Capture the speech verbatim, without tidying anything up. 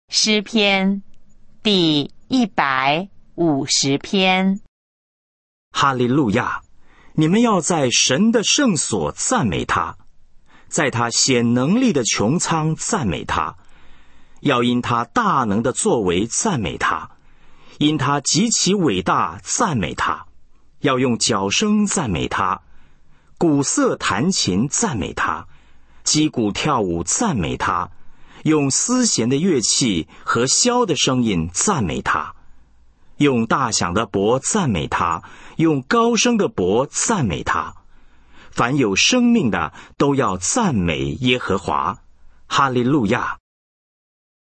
诗篇第一百五十篇。 哈利路亚！你们要在神的圣所赞美他，在他显能力的穹苍赞美他，要因他大能的作为赞美他，因他极其伟大赞美他，要用角声赞美他，鼓瑟弹琴赞美他，击鼓跳舞赞美他，用丝弦的乐器和箫的声音赞美他，用大响的钹赞美他，用高声的钹赞美他。凡有生命的都要赞美耶和华。哈利路亚！